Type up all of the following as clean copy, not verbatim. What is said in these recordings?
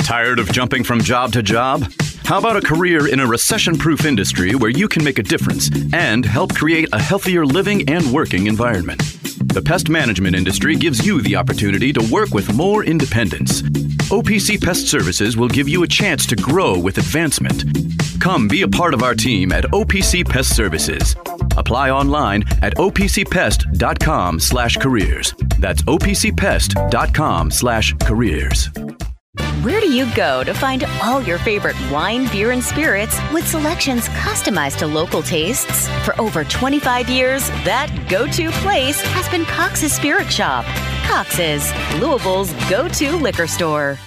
Tired of jumping from job to job? How about a career in a recession-proof industry where you can make a difference and help create a healthier living and working environment? The pest management industry gives you the opportunity to work with more independence. OPC Pest Services will give you a chance to grow with advancement. Come be a part of our team at OPC Pest Services. Apply online at opcpest.com/careers. That's opcpest.com/careers. Where do you go to find all your favorite wine, beer, and spirits with selections customized to local tastes? For over 25 years, that go-to place has been Cox's Spirit Shop. Cox's, Louisville's go-to liquor store.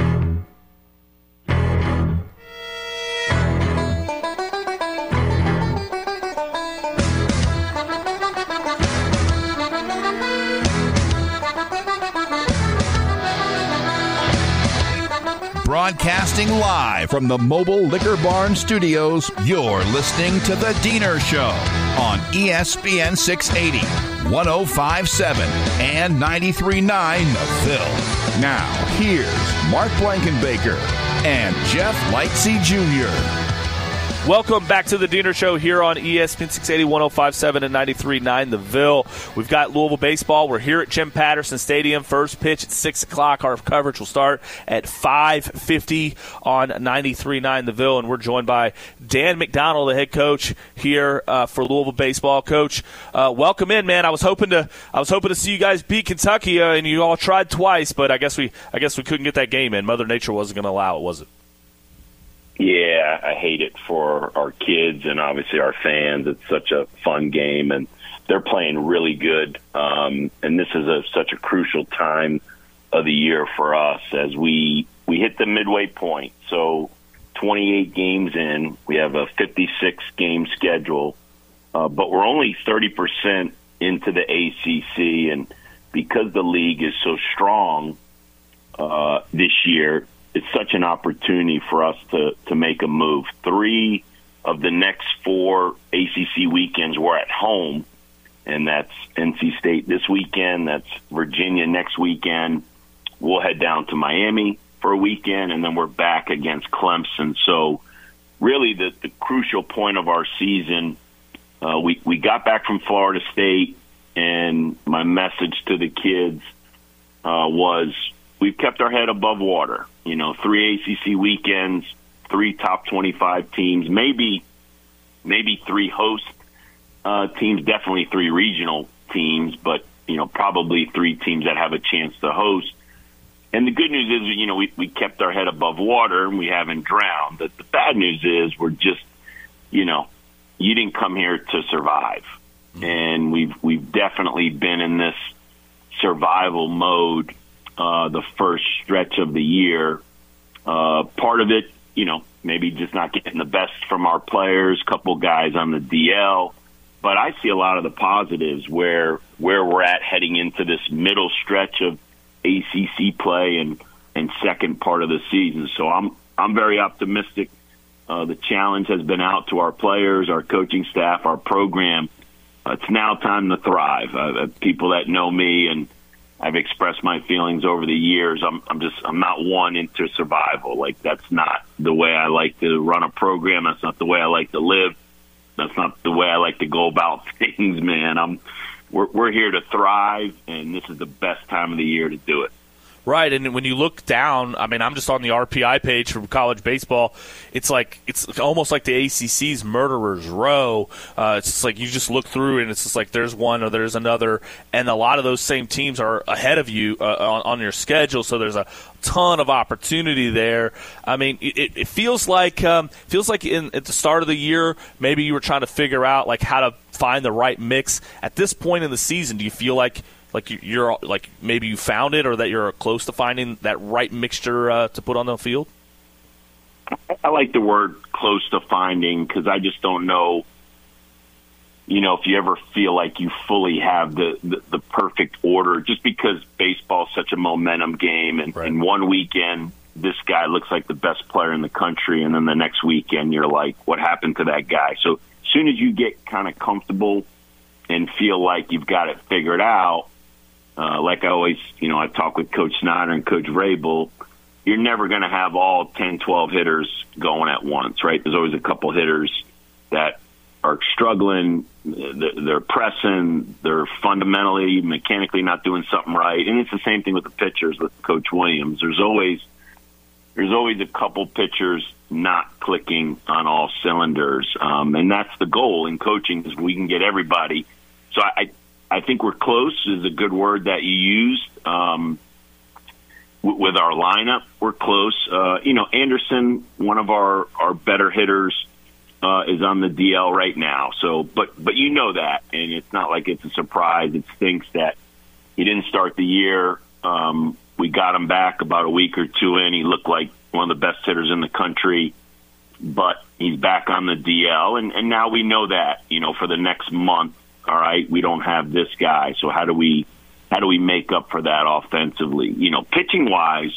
Broadcasting live from the Mobile Liquor Barn Studios, you're listening to The Diener Show on ESPN 680, 105.7, and 93.9 The Phil. Now, here's Mark Blankenbaker and Jeff Lightsey Jr. Welcome back to the Diener Show here on ESPN 680, 105.7, and 93.9 The Ville. We've got Louisville baseball. We're here at Jim Patterson Stadium. First pitch at 6 o'clock. Our coverage will start at 5:50 on 93.9 The Ville, and we're joined by Dan McDonnell, the head coach here for Louisville baseball. Coach, welcome in, man. I was hoping to see you guys beat Kentucky, and you all tried twice, but I guess we couldn't get that game in. Mother Nature wasn't going to allow it, was it? Yeah, I hate it for our kids and obviously our fans. It's such a fun game, and they're playing really good. And this is such a crucial time of the year for us as we hit the midway point. So 28 games in, we have a 56-game schedule, but we're only 30% into the ACC. And because the league is so strong this year, it's such an opportunity for us to make a move. 3 of the next 4 ACC weekends we're at home, and that's NC State this weekend, that's Virginia next weekend. We'll head down to Miami for a weekend, and then we're back against Clemson. So really the crucial point of our season, we got back from Florida State, and my message to the kids was we've kept our head above water. 3 ACC weekends, 3 top 25 teams, maybe 3 host teams, definitely 3 regional teams, but, probably 3 teams that have a chance to host. And the good news is, we kept our head above water and we haven't drowned. The bad news is we're just, you didn't come here to survive. And we've definitely been in this survival mode the first stretch of the year. Part of it, maybe just not getting the best from our players, a couple guys on the DL. But I see a lot of the positives where we're at heading into this middle stretch of ACC play and second part of the season. So I'm very optimistic. The challenge has been out to our players, our coaching staff, our program. It's now time to thrive. People that know me, and I've expressed my feelings over the years. I'm not one into survival. Like, that's not the way I like to run a program. That's not the way I like to live. That's not the way I like to go about things, man. We're here to thrive, and this is the best time of the year to do it. Right, and when you look down, I'm just on the RPI page for college baseball. It's almost like the ACC's murderer's row. It's just like you just look through, and it's just like there's one or there's another, and a lot of those same teams are ahead of you on your schedule. So there's a ton of opportunity there. It feels like at the start of the year, maybe you were trying to figure out like how to find the right mix. At this point in the season, do you feel like you're maybe you found it, or that you're close to finding that right mixture to put on the field? I like the word close to finding, because I just don't know, if you ever feel like you fully have the perfect order, just because baseball is such a momentum game. And right. In one weekend, this guy looks like the best player in the country, and then the next weekend you're like, what happened to that guy? So as soon as you get kind of comfortable and feel like you've got it figured out, like I always, I talk with Coach Snyder and Coach Vrabel, you're never going to have all 10, 12 hitters going at once, right? There's always a couple hitters that are struggling, they're pressing, they're fundamentally, mechanically not doing something right. And it's the same thing with the pitchers with Coach Williams. There's always a couple pitchers not clicking on all cylinders. And that's the goal in coaching, is we can get everybody. So I think we're close is a good word that you used. With our lineup, we're close. Anderson, one of our better hitters, is on the DL right now. So, but you know that, and it's not like it's a surprise. It stinks that he didn't start the year. We got him back about a week or two in. He looked like one of the best hitters in the country, but he's back on the DL, and now we know that, for the next month, all right, we don't have this guy. So how do we make up for that offensively? Pitching-wise,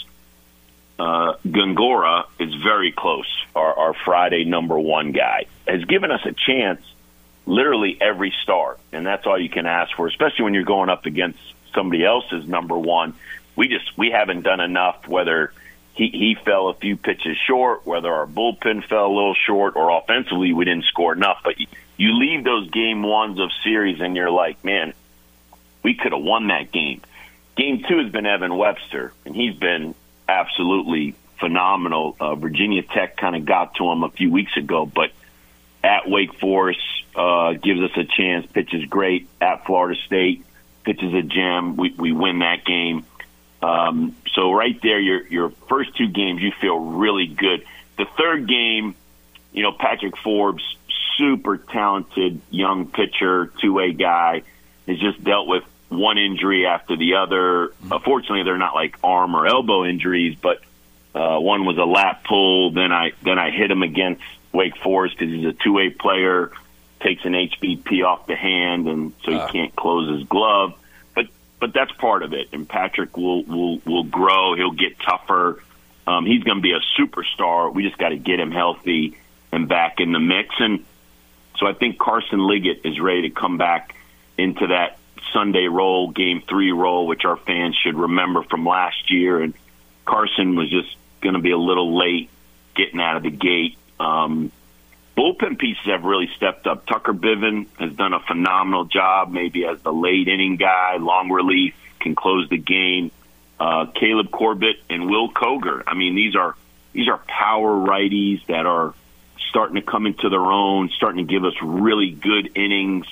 Gongora is very close. Our Friday number one guy has given us a chance literally every start, and that's all you can ask for, especially when you're going up against somebody else's number one. We haven't done enough, whether he fell a few pitches short, whether our bullpen fell a little short, or offensively we didn't score enough. But you leave those game ones of series and you're like, man, we could have won that game. Game two has been Evan Webster, and he's been absolutely phenomenal. Virginia Tech kind of got to him a few weeks ago, but at Wake Forest gives us a chance, pitches great. At Florida State, pitches a gem. We win that game. So right there, your first two games, you feel really good. The third game, Patrick Forbes, super talented young pitcher, two-way guy, has just dealt with one injury after the other. Fortunately, they're not like arm or elbow injuries, but one was a lat pull. Then I hit him against Wake Forest because he's a two-way player, takes an HBP off the hand, and so he can't close his glove. But that's part of it. And Patrick will grow. He'll get tougher. He's going to be a superstar. We just got to get him healthy and back in the mix. And so I think Carson Liggett is ready to come back into that Sunday role, Game 3 role, which our fans should remember from last year. And Carson was just going to be a little late getting out of the gate. Bullpen pieces have really stepped up. Tucker Biven has done a phenomenal job, maybe as the late inning guy, long relief, can close the game. Caleb Corbett and Will Koger. I mean, these are power righties that are starting to come into their own, starting to give us really good innings.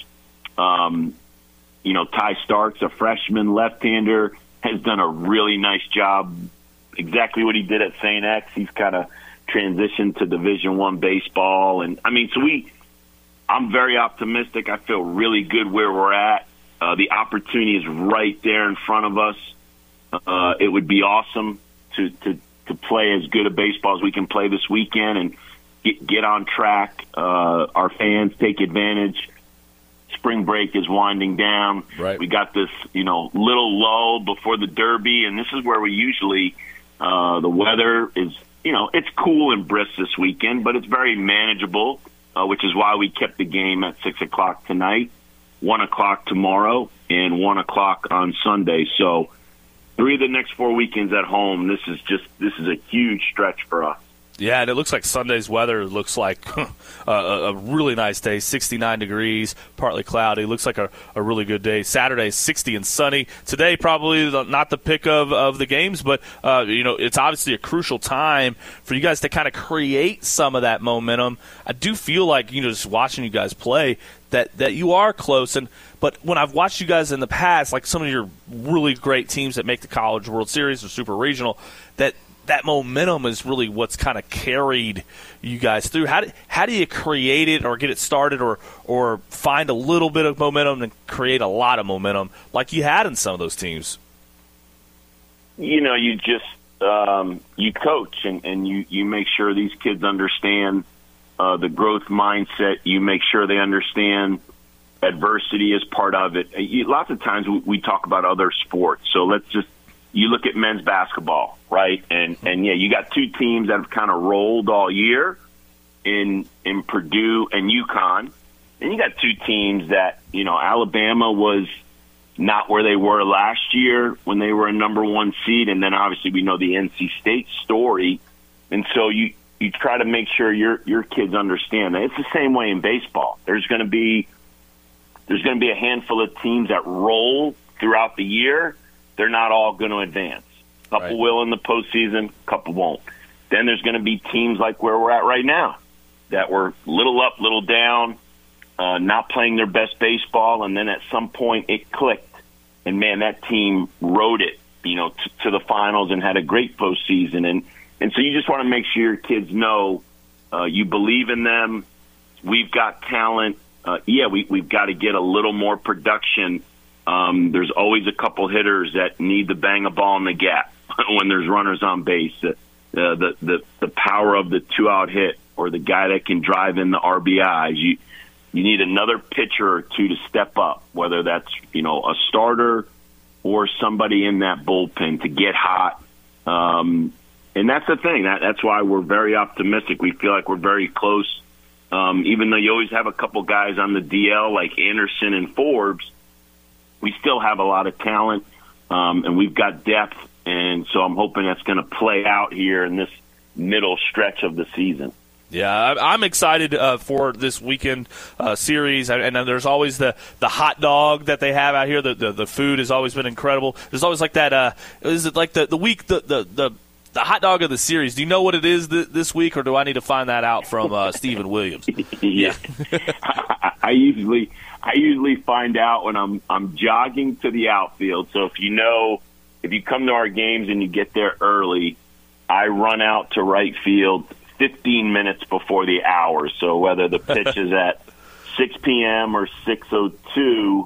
Ty Starks, a freshman left-hander, has done a really nice job. Exactly what he did at St. X. He's kind of transitioned to Division I baseball. And I'm very optimistic. I feel really good where we're at. The opportunity is right there in front of us. It would be awesome to play as good a baseball as we can play this weekend and get on track. Our fans take advantage. Spring break is winding down. Right. We got this, little lull before the Derby, and this is where we usually the weather is, it's cool and brisk this weekend, but it's very manageable, which is why we kept the game at 6 o'clock tonight, 1 o'clock tomorrow, and 1 o'clock on Sunday. So 3 of the next 4 weekends at home. This is a huge stretch for us. Yeah, and it looks like Sunday's weather looks like a really nice day, 69 degrees, partly cloudy. Looks like a really good day. Saturday, 60 and sunny. Today, probably not the pick of the games, but, it's obviously a crucial time for you guys to kind of create some of that momentum. I do feel like, just watching you guys play, that you are close. But when I've watched you guys in the past, like some of your really great teams that make the College World Series or Super Regional, that momentum is really what's kind of carried you guys through. How do you create it or get it started or find a little bit of momentum and create a lot of momentum like you had in some of those teams? You just you coach and you make sure these kids understand the growth mindset. You make sure they understand adversity is part of it. Lots of times we talk about other sports, so you look at men's basketball, right? And yeah, you got two teams that have kind of rolled all year in Purdue and UConn. And you got two teams that, Alabama was not where they were last year when they were a number 1 seed. And then obviously we know the NC State story. And so you try to make sure your kids understand that. It's the same way in baseball. There's going to be a handful of teams that roll throughout the year. They're not all going to advance. A couple will in the postseason, a couple won't. Then there's going to be teams like where we're at right now that were little up, little down, not playing their best baseball, and then at some point it clicked. And, man, that team rode it, to the finals and had a great postseason. And so you just want to make sure your kids know you believe in them. We've got talent. We've got to get a little more production. There's always a couple hitters that need to bang a ball in the gap when there's runners on base. The power of the 2-out hit or the guy that can drive in the RBIs. You need another pitcher or two to step up, whether that's a starter or somebody in that bullpen to get hot. And that's the thing. That's why we're very optimistic. We feel like we're very close. Even though you always have a couple guys on the DL like Anderson and Forbes, we still have a lot of talent, and we've got depth. And so I'm hoping that's going to play out here in this middle stretch of the season. Yeah, I'm excited for this weekend series, and then there's always the hot dog that they have out here. The food has always been incredible. There's always like that. Is it like the hot dog of the series? Do you know what it is this week, or do I need to find that out from Stephen Williams? Yeah, I usually find out when I'm jogging to the outfield. So if you come to our games and you get there early, I run out to right field 15 minutes before the hour. So whether the pitch is at 6 p.m. or 6:02,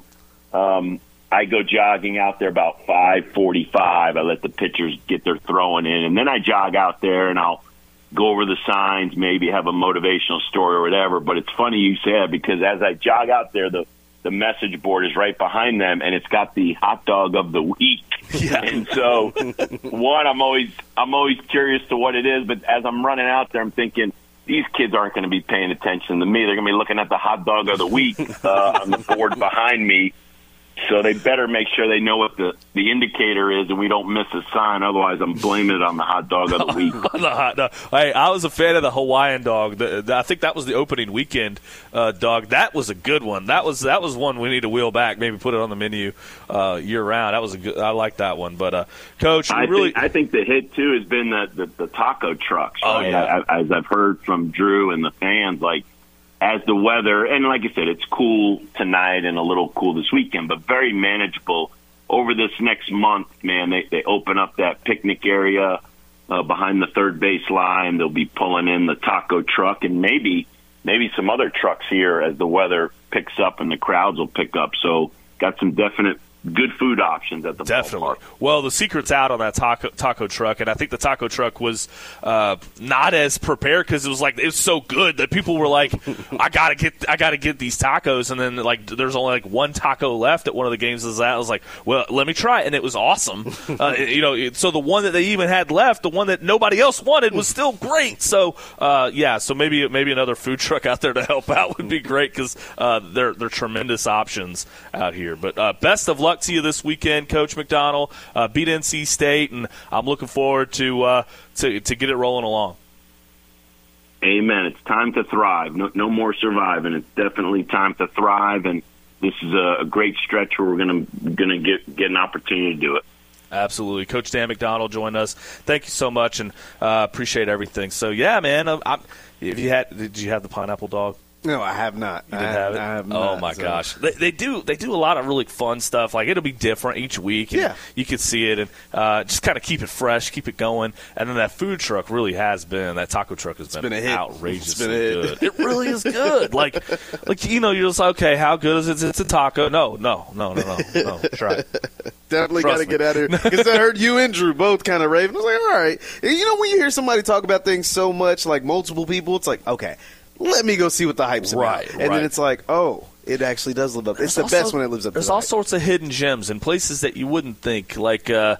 I go jogging out there about 5:45. I let the pitchers get their throwing in, and then I jog out there and I'll go over the signs, maybe have a motivational story or whatever. But it's funny you said, because as I jog out there, the message board is right behind them, and it's got the hot dog of the week. Yeah. And so, I'm always curious to what it is. But as I'm running out there, I'm thinking, these kids aren't going to be paying attention to me. They're going to be looking at the hot dog of the week on the board behind me. So they better make sure they know what the indicator is and we don't miss a sign. Otherwise, I'm blaming it on the hot dog of the week. The hot dog. Hey, I was a fan of the Hawaiian dog. I think that was the opening weekend dog. That was a good one. That was one we need to wheel back, maybe put it on the menu year-round. That was a good. I like that one. But, Coach, I think the hit, too, has been the taco trucks. Oh, right? yeah. As I've heard from Drew and the fans, as the weather, and like I said, it's cool tonight and a little cool this weekend, but very manageable over this next month, man. They open up that picnic area behind the third base line. They'll be pulling in the taco truck and maybe some other trucks here as the weather picks up and the crowds will pick up. So got some definite good food options at the ballpark. Well, the secret's out on that taco truck, and I think the taco truck was not as prepared because it was so good that people were like, I gotta get these tacos, and then there's only one taco left at one of the games. I was like, well, let me try it, and it was awesome. So the one that they even had left, the one that nobody else wanted, was still great. So so maybe another food truck out there to help out would be great because they're tremendous options out here. But best of luck to you this weekend, Coach McDonnell. Beat NC State, and I'm looking forward to get it rolling along. Amen. It's time to thrive. No more surviving. It's definitely time to thrive, and this is a great stretch where we're gonna get an opportunity to do it. Absolutely. Coach Dan McDonnell joined us. Thank you so much, and appreciate everything. So, yeah, man, did you have the pineapple dog? No, I have not. You didn't have it? I have not. Oh, my gosh. They do a lot of really fun stuff. It'll be different each week. And you can see it and just kind of keep it fresh, keep it going. And then that food truck really has been, that taco truck has been outrageously good. It really is good. You're just like, okay, how good is it? It's a taco. No. Try it. Definitely got to get out of here. Because I heard you and Drew both kind of raving. I was like, all right. And when you hear somebody talk about things so much, like multiple people, it's like, okay, let me go see what the hype's about. And then it's like, oh, it actually does live up. It's the best when it lives up to the hype. There's all sorts of hidden gems in places that you wouldn't think, food-wise.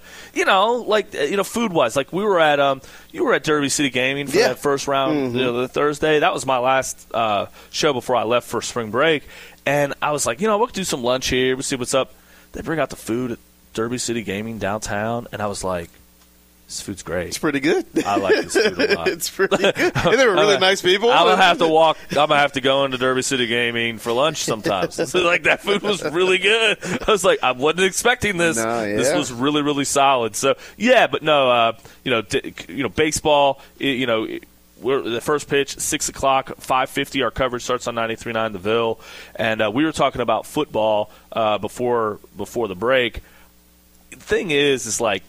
We were at you were at Derby City Gaming for that first round, the Thursday. That was my last show before I left for spring break. And I was like, we'll do some lunch here. We'll see what's up. they bring out the food at Derby City Gaming downtown, and I was like, this food's great. It's pretty good. I like this food a lot. It's pretty good. And they were really nice people. I'm gonna have to go into Derby City Gaming for lunch sometimes. So, like, that food was really good. I was like, I wasn't expecting this. No, yeah. This was really, really solid. So yeah, but no, baseball. We're the first pitch 6:00, 5:50. Our coverage starts on 93.9 The Ville, and we were talking about football before the break. The thing is like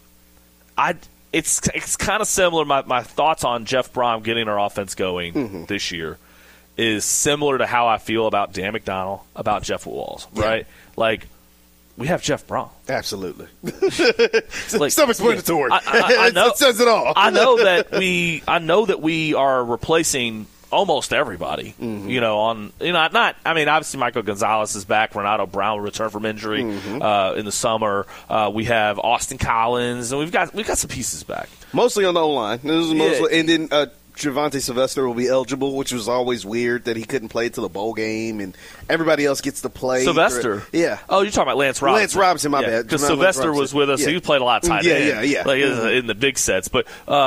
It's kind of similar. My thoughts on Jeff Brom getting our offense going this year is similar to how I feel about Dan McDonnell, about Jeff Walls, right? Yeah. Like, we have Jeff Brom. Absolutely. Like, self-explanatory. I know, it says it all. I know that we are replacing almost everybody, obviously Michael Gonzalez is back. Renato Brown will return from injury in the summer. We have Austin Collins, and we've got some pieces back. Mostly on the O-line. And then Javonte Sylvester will be eligible, which was always weird that he couldn't play till the bowl game, and everybody else gets to play. Sylvester? Yeah. Oh, you're talking about Lance Robinson. Lance Robinson, my bad. Because Sylvester was with us, so he played a lot of tight end. Yeah. Like, in the big sets. But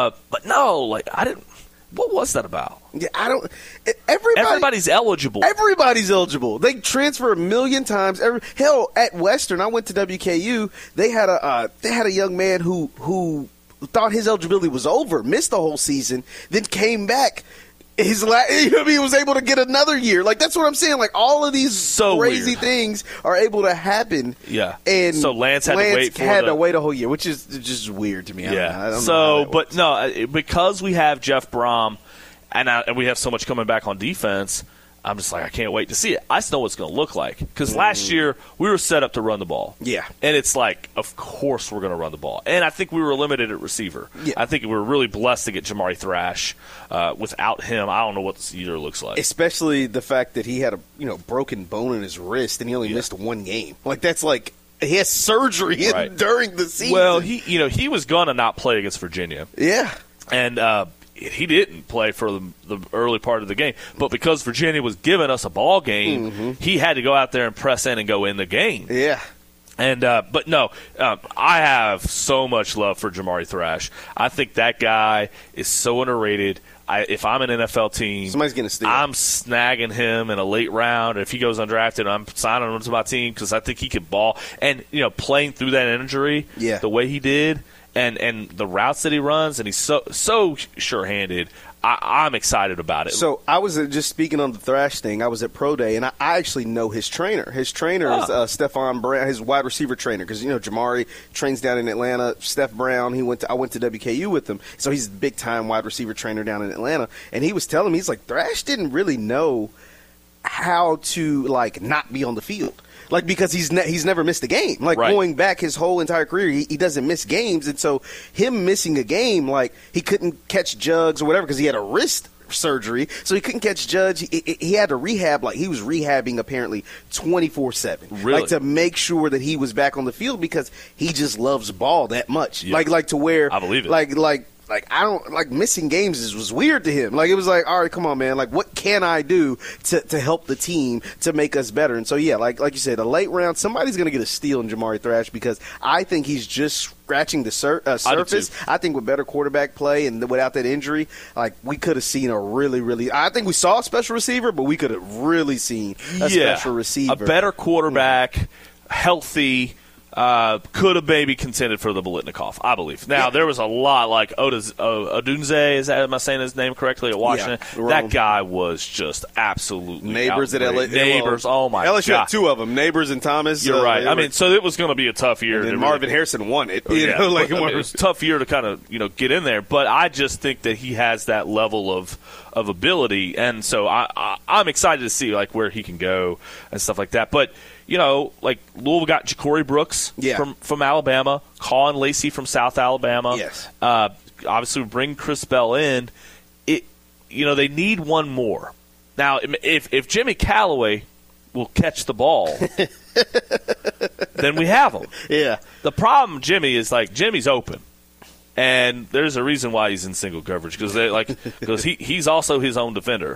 no, like, I didn't. What was that about? Yeah, I don't. Everybody's eligible. Everybody's eligible. They transfer a million times. Hell, at Western, I went to WKU. They had a young man who thought his eligibility was over, missed the whole season, then came back. He was able to get another year. Like, that's what I'm saying. Like, all of these crazy things are able to happen. Yeah. And so Lance had to wait a whole year, which is just weird to me. Yeah. I don't know but no, because we have Jeff Brom and we have so much coming back on defense, I'm just like, I can't wait to see it. I just know what it's going to look like. Because last year, we were set up to run the ball. Yeah. And it's like, of course we're going to run the ball. And I think we were limited at receiver. Yeah. I think we were really blessed to get Jamari Thrash. Without him, I don't know what this year looks like. Especially the fact that he had a broken bone in his wrist and he only missed one game. Like, that's like, he has surgery during the season. Well, he was going to not play against Virginia. Yeah. And he didn't play for the early part of the game. But because Virginia was giving us a ball game, he had to go out there and press in and go in the game. Yeah. And but no, I have so much love for Jamari Thrash. I think that guy is so underrated. If I'm an NFL team, somebody's going to steal. I'm snagging him in a late round. If he goes undrafted, I'm signing him to my team because I think he can ball. And playing through that injury, the way he did, and the routes that he runs, and he's so sure-handed. I'm excited about it. So I was just speaking on the Thrash thing. I was at Pro Day, and I actually know his trainer. His trainer is Stephon Brown, his wide receiver trainer, because Jamari trains down in Atlanta. Steph Brown, I went to WKU with him, so he's a big time wide receiver trainer down in Atlanta. And he was telling me, he's like, Thrash didn't really know how to not be on the field. Like, because he's never missed a game. Like, going back his whole entire career, he doesn't miss games. And so him missing a game, like, he couldn't catch jugs or whatever because he had a wrist surgery. So he couldn't catch jugs. He had to rehab. Like, he was rehabbing apparently 24/7. Really? Like, to make sure that he was back on the field because he just loves ball that much. Yeah. Like to where. I believe it. Like, I don't missing games was weird to him. Like, it was like, all right, come on, man. Like, what can I do to help the team to make us better? And so, yeah, like you said, a late round, somebody's going to get a steal in Jamari Thrash because I think he's just scratching the surface. I think with better quarterback play and without that injury, like, we could have seen a really, I think we saw a special receiver, but we could have really seen a special receiver. A better quarterback, healthy. Could have maybe contended for the Biletnikoff, I believe. Now, there was a lot like Odunze, am I saying his name correctly, at Washington? Yeah, that guy was just absolutely Neighbors outrageous. at LA. Neighbors, oh my God. LSU had two of them, Neighbors and Thomas. You're right. I mean, so it was going to be a tough year. And Marvin Harrison won it. It was a tough year to kind of get in there, but I just think that he has that level of ability, and so I'm excited to see like where he can go and stuff like that. But like Louisville got Ja'Cory Brooks from Alabama, Colin Lacey from South Alabama. Yes. Obviously, we bring Chris Bell in. They need one more. Now, if Jimmy Callaway will catch the ball, then we have him. Yeah. The problem, Jimmy, is Jimmy's open. And there's a reason why he's in single coverage because he's also his own defender.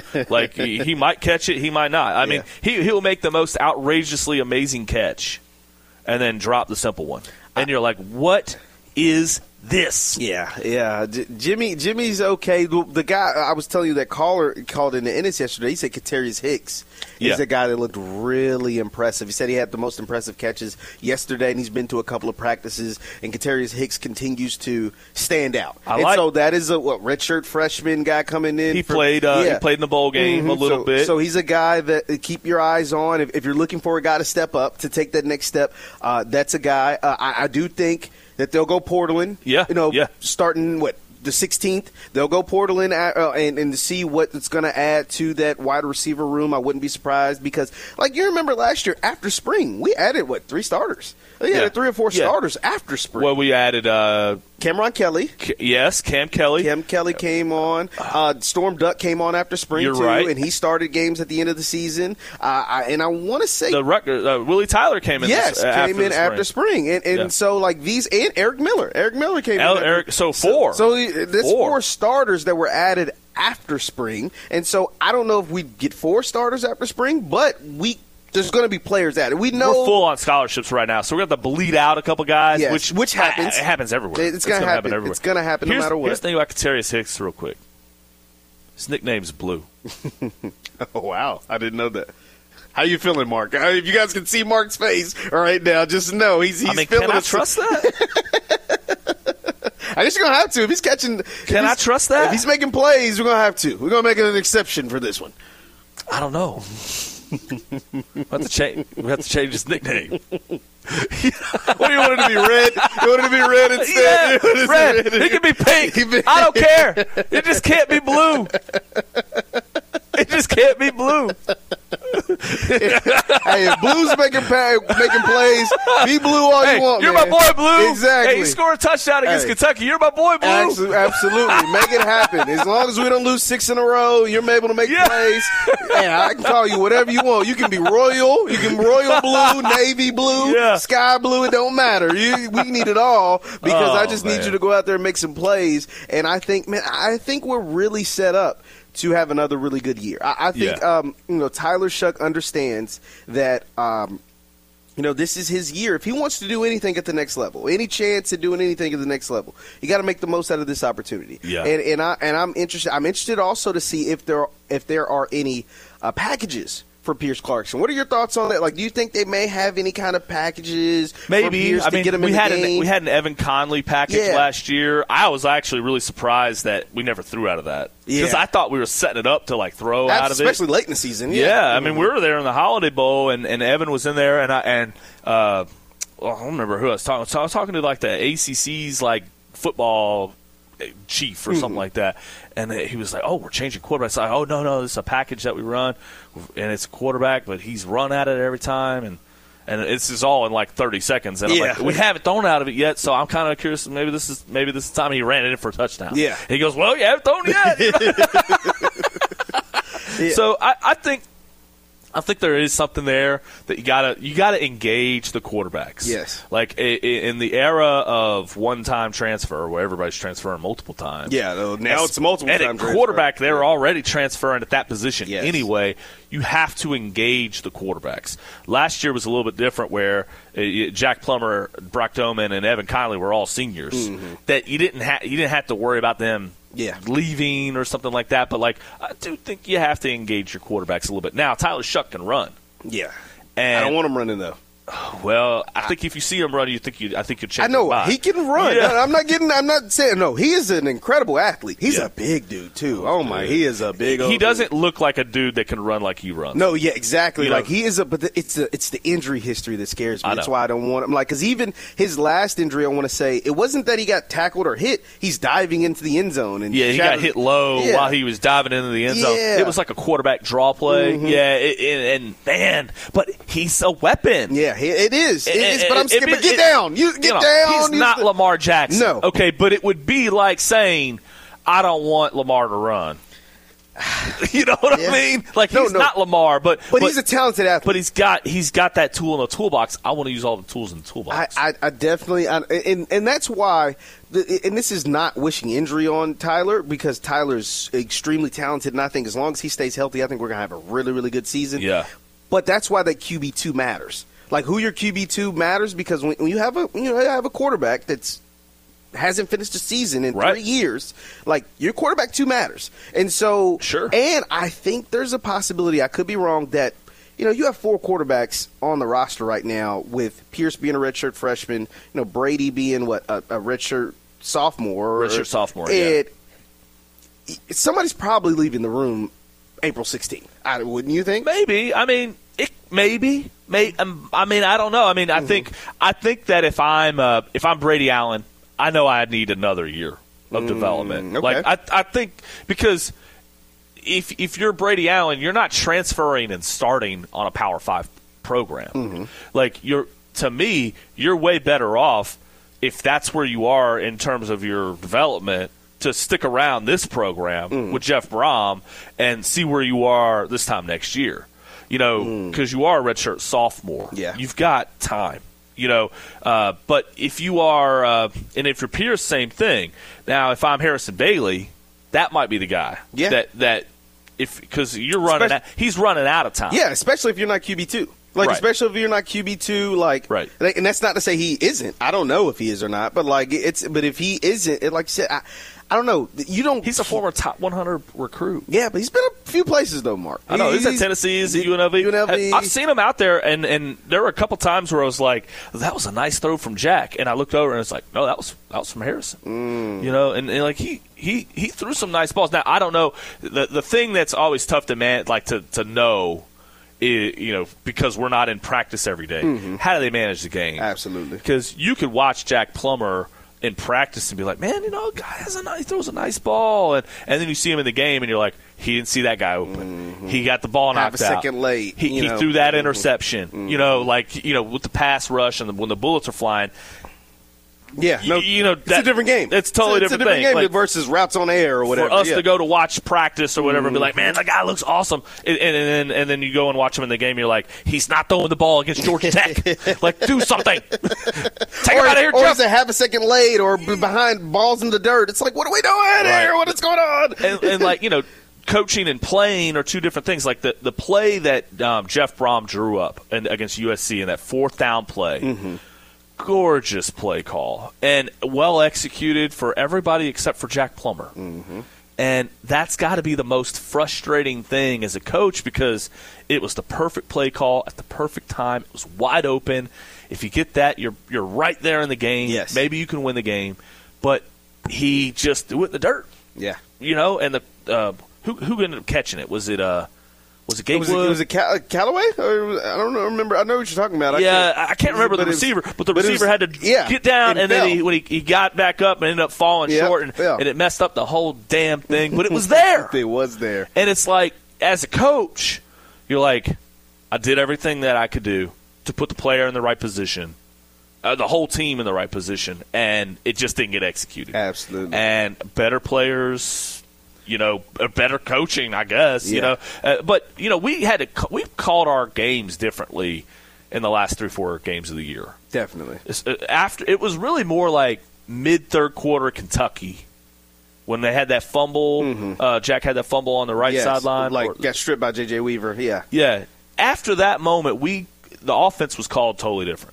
He might catch it, he might not. I mean, he'll make the most outrageously amazing catch and then drop the simple one. And you're like, what is this? Yeah. Jimmy's okay. The guy I was telling you, that caller called in the Ennis yesterday, he said Katarius Hicks is a guy that looked really impressive. He said he had the most impressive catches yesterday, and he's been to a couple of practices, and Katarius Hicks continues to stand out. So that is a redshirt freshman guy coming in. He played in the bowl game a little bit. So he's a guy that keep your eyes on. If you're looking for a guy to step up, to take that next step, that's a guy. I do think that they'll go Portland. Starting the 16th, they'll go Portland and see what it's going to add to that wide receiver room. I wouldn't be surprised because, like you remember last year after spring, we added 3 starters. We added 3 or 4 starters after spring. Well, we added Cameron Kelly. Yes, Cam Kelly. Cam Kelly came on. Storm Duck came on after spring, You're too, right. and he started games at the end of the season. And I want to say the record, Willie Tyler came in. After spring. And so, like, these, and Eric Miller. Eric Miller came in. So 4. So that's 4 starters that were added after spring. And so I don't know if we get 4 starters after spring, but there's going to be players added. We know we're full on scholarships right now, so we're going to have to bleed out a couple guys, which happens. It happens everywhere. It's going to happen everywhere. It's going to happen no matter what. Here's the thing about Katarius Hicks, real quick. His nickname's Blue. Oh, wow. I didn't know that. How you feeling, Mark? If you guys can see Mark's face right now, just know he's feeling it. Can I trust that? I guess you're going to have to. If he's catching... Can I trust that? If he's making plays, we're going to have to. We're going to make an exception for this one. I don't know. We have to change his nickname. What do you want it to be? Red? You want it to be red instead? Yeah, red. It can be pink. I don't care. It just can't be blue. It just can't be blue. Hey, if Blue's making plays, be blue all you want, you're man. my boy, Blue. Exactly. Hey, you score a touchdown against Kentucky. You're my boy, Blue. Absolutely. Make it happen. As long as we don't lose 6 in a row, you're able to make plays. Man, I can call you whatever you want. You can be royal. You can be royal blue, navy blue, sky blue. It don't matter. We need it all because I just need you to go out there and make some plays. And I think we're really set up to have another really good year. I think Tyler Shough understands that this is his year. If he wants to do anything at the next level, any chance at doing anything at the next level, you got to make the most out of this opportunity. Yeah. And I'm interested. I'm interested also to see if there are any packages for Pierce Clarkson. What are your thoughts on that? Like, do you think they may have any kind of packages? Maybe. Get him in the game? We had an Evan Conley package last year. I was actually really surprised that we never threw out of that because I thought we were setting it up to throw out of it, especially late in the season. I mean, we were there in the Holiday Bowl, and Evan was in there, and I don't remember who I was talking. So I was talking to the ACC's football chief or something like that, and he was like, "Oh, we're changing quarterbacks." Like, "Oh, no, this is a package that we run, and it's a quarterback, but he's run at it every time, and this is all in 30 seconds." And I'm like, "We haven't thrown out of it yet, so I'm kind of curious. Maybe this is the time he ran it in for a touchdown." Yeah, he goes, "Well, you haven't thrown yet." So I think there is something there that you gotta engage the quarterbacks. Yes, in the era of one-time transfer where everybody's transferring multiple times. Yeah, now it's multiple time. And at quarterback, they're already transferring at that position anyway. You have to engage the quarterbacks. Last year was a little bit different where Jack Plummer, Brock Doman, and Evan Conley were all seniors. Mm-hmm. That you didn't have to worry about them leaving or something like that. But I do think you have to engage your quarterbacks a little bit. Now, Tyler Shough can run. Yeah. And I don't want him running, though. Well, I think if you see him run, I think you'll change. I know he can run. Yeah. I'm not saying no. He is an incredible athlete. He's a big dude too. Oh my, he is a big. He doesn't look like a dude that can run like he runs. No, yeah, exactly. He is but it's the injury history that scares me. That's why I don't want him. Because even his last injury, I want to say it wasn't that he got tackled or hit. He's diving into the end zone and he got hit low while he was diving into the end zone. It was like a quarterback draw play. Mm-hmm. Yeah, and man, but he's a weapon. Yeah, it is. But I'm scared. But get down. You get down. He's not Lamar Jackson. No. Okay, but it would be like saying, I don't want Lamar to run. You know what I mean? He's not Lamar, but he's a talented athlete. But he's got that tool in the toolbox. I want to use all the tools in the toolbox. I definitely, and that's why. And this is not wishing injury on Tyler because Tyler's extremely talented, and I think as long as he stays healthy, I think we're gonna have a really, really good season. Yeah. But that's why that QB2 matters. Like, who your QB2 matters, because when you have a quarterback that's hasn't finished a season in 3 years, like, your quarterback 2 matters. And so, and I think there's a possibility, I could be wrong, that, you have 4 quarterbacks on the roster right now, with Pierce being a redshirt freshman, Brady being a redshirt sophomore. Somebody's probably leaving the room April 16th. Wouldn't you think? Maybe. I mean, maybe. I don't know. I mean, I think that if I'm Brady Allen, I know I need another year of development. Okay. Like, I think, because if you're Brady Allen, you're not transferring and starting on a Power 5 program. Like, to me, you're way better off, if that's where you are in terms of your development, to stick around this program with Jeff Brom and see where you are this time next year. Because you are a redshirt sophomore. Yeah. You've got time. But if you are, and if you're Pierce, same thing. Now, if I'm Harrison Bailey, that might be the guy. Yeah. Because he's running out of time. Yeah, especially if you're not QB2. Like, especially if you're not QB2, like, and that's not to say he isn't. I don't know if he is or not, but like, but if he isn't, like you said, I don't know. He's a former top 100 recruit. Yeah, but he's been a few places though, Mark. I know. He's at Tennessee. He's at UNLV. I've seen him out there, and there were a couple times where I was like, "That was a nice throw from Jack," and I looked over and it's like, "No, that was from Harrison." And like he threw some nice balls. Now, I don't know. The thing that's always tough to to know. Because we're not in practice every day. How do they manage the game? Absolutely. Because you could watch Jack Plummer in practice and be like, man, guy he throws a nice ball, and then you see him in the game and you're like, he didn't see that guy open. He got the ball knocked out. Half a second late. He threw that interception. With the pass rush and when the bullets are flying. Yeah, it's a different game. It's totally different thing. Game versus routes on air or whatever. For us to go to watch practice or whatever and be like, man, that guy looks awesome. And then you go and watch him in the game, and you're like, he's not throwing the ball against Georgia Tech. Like, do something. Take him out of here, Or Jeff. is it half a second late or behind balls in the dirt? It's like, what are we doing here? What is going on? And coaching and playing are two different things. Like the play that Jeff Brom drew up against USC in that 4th down play, gorgeous play call and well executed for everybody except for Jack Plummer. And that's got to be the most frustrating thing as a coach, because it was the perfect play call at the perfect time. It was wide open. If you get that, you're right there in the game. Yes. Maybe you can win the game. But he just threw it in the dirt. Yeah. And the who ended up catching it? Was it Gatewood? Was it Callaway? Or, I don't know. Remember? I know what you're talking about. I can't remember the receiver, but the receiver had to get down, and then when he got back up and ended up falling short, and it messed up the whole damn thing. But it was there. It was there. And it's like, as a coach, you're like, I did everything that I could do to put the player in the right position, the whole team in the right position, and it just didn't get executed. Absolutely. And better players. Better coaching, I guess. But we called our games differently in the last 3-4 games of the year. Definitely. It was really more like mid-third quarter Kentucky when they had that fumble. Jack had that fumble on the right sideline, got stripped by J.J. Weaver. Yeah. After that moment, the offense was called totally different.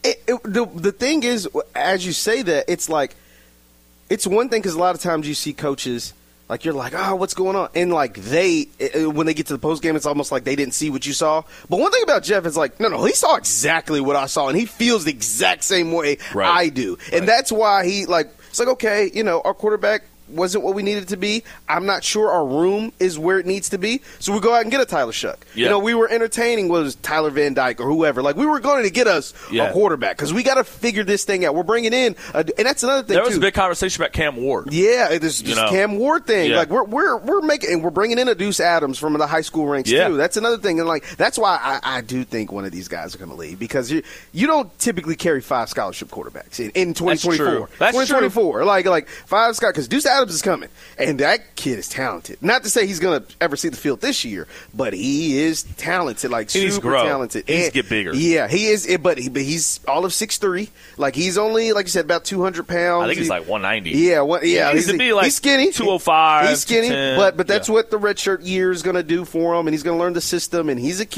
The thing is, as you say that, it's like, it's one thing because a lot of times you see coaches. Like, you're like, oh, what's going on? And, like, when they get to the postgame, it's almost like they didn't see what you saw. But one thing about Jeff is, like, no, he saw exactly what I saw, and he feels the exact same way I do. And that's why it's like, okay, our quarterback wasn't what we needed it to be. I'm not sure our room is where it needs to be. So we go out and get a Tyler Shuck. Yeah. We were entertaining was Tyler Van Dyke or whoever. Like, we were going to get us a quarterback because we got to figure this thing out. We're bringing in, and that's another thing, There was a big conversation about Cam Ward. Yeah, this Cam Ward thing. Yeah. Like, we're making, and we're bringing in a Deuce Adams from the high school ranks too. That's another thing. And, like, that's why I do think one of these guys are going to leave, because you don't typically carry 5 scholarship quarterbacks in 2024. That's 2024. True. Like 5 because Deuce Adams is coming. And that kid is talented. Not to say he's going to ever see the field this year, but he is talented, super talented. He needs to get bigger. Yeah, he is. But he's all of 6'3". Like, he's only, like you said, about 200 pounds. I think he's like 190. Yeah. He's skinny. 205. He's skinny, but that's what the redshirt year is going to do for him, and he's going to learn the system. And he's a kid that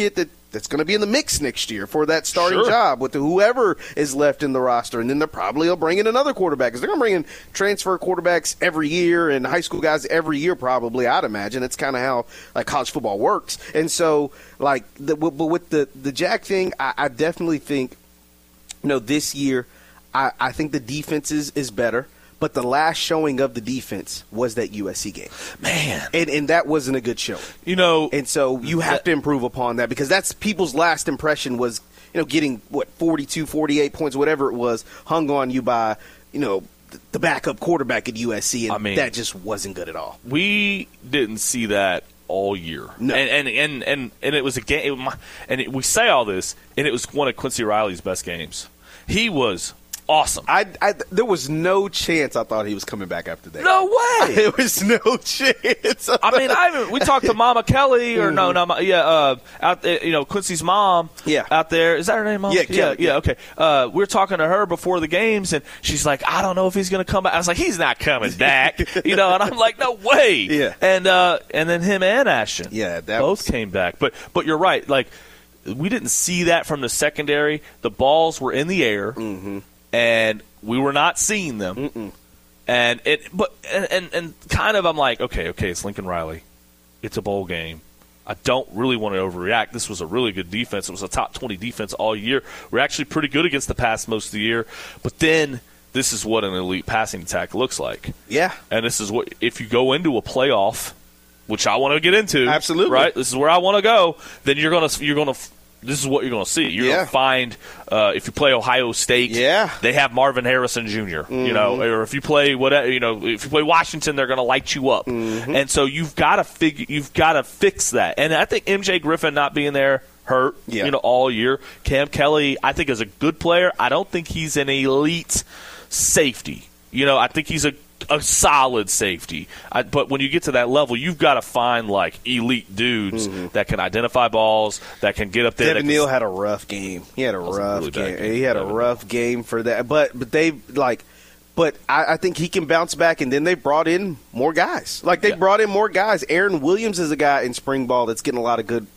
that's going to be in the mix next year for that starting job with whoever is left in the roster. And then they're probably will bring in another quarterback because they're going to bring in transfer quarterbacks every year and high school guys every year probably, I'd imagine. It's kind of how like college football works. And so like but with the Jack thing, I definitely think, this year I think the defense is better. But the last showing of the defense was that USC game. Man. And that wasn't a good show. And so you have to improve upon that because that's people's last impression was, getting, 42, 48 points, whatever it was, hung on you by, the backup quarterback at USC. And that just wasn't good at all. We didn't see that all year. No. And it was a game. And we say all this, and it was one of Quincy Riley's best games. He was awesome. There was no chance I thought he was coming back after that. No way. There was no chance. We talked to Mama Kelly or out there, Quincy's mom. Yeah. Out there. Is that her name, Mom? Yeah, Kelly. Yeah. Okay. We were talking to her before the games, and she's like, I don't know if he's going to come back. I was like, he's not coming back. And I'm like, no way. Yeah. And then him and Ashton. Yeah. Both came back. But you're right. Like, we didn't see that from the secondary. The balls were in the air. Mm-hmm. And we were not seeing them. Mm-mm. And kind of I'm like, okay, it's Lincoln Riley. It's a bowl game. I don't really want to overreact. This was a really good defense. It was a top 20 defense all year. We're actually pretty good against the pass most of the year. But then this is what an elite passing attack looks like. Yeah. And this is what, if you go into a playoff, which I want to get into. Absolutely. Right? This is where I want to go. Then you're going to this is what you're going to see. You're going to find, if you play Ohio State, they have Marvin Harrison Jr., or if you play if you play Washington, they're going to light you up. Mm-hmm. And so you've got to fix that. And I think MJ Griffin not being there hurt, all year. Cam Kelly, I think, is a good player. I don't think he's an elite safety. I think he's a solid safety. But when you get to that level, you've got to find, like, elite dudes that can identify balls, that can get up there. Devin Neal had a rough game. He had a rough game. He had a rough game for that. But they, like – but I think he can bounce back, and then they brought in more guys. Like, they brought in more guys. Aaron Williams is a guy in spring ball that's getting a lot of good,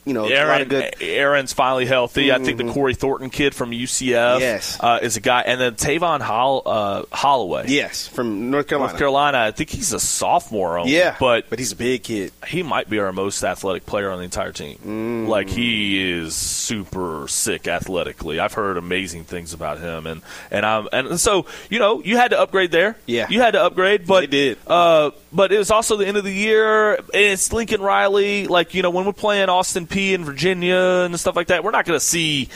Aaron's finally healthy. Mm-hmm. I think the Corey Thornton kid from UCF is a guy. And then Tavon Holloway. Yes, from North Carolina. I think he's a sophomore only. Yeah, but he's a big kid. He might be our most athletic player on the entire team. Mm-hmm. Like, he is super sick athletically. I've heard amazing things about him. And so, you had to upgrade there. Yeah. You had to upgrade, but they did. But it was also the end of the year. And it's Lincoln Riley. Like, when we're playing Austin Peay in Virginia and stuff like that, we're not going to see,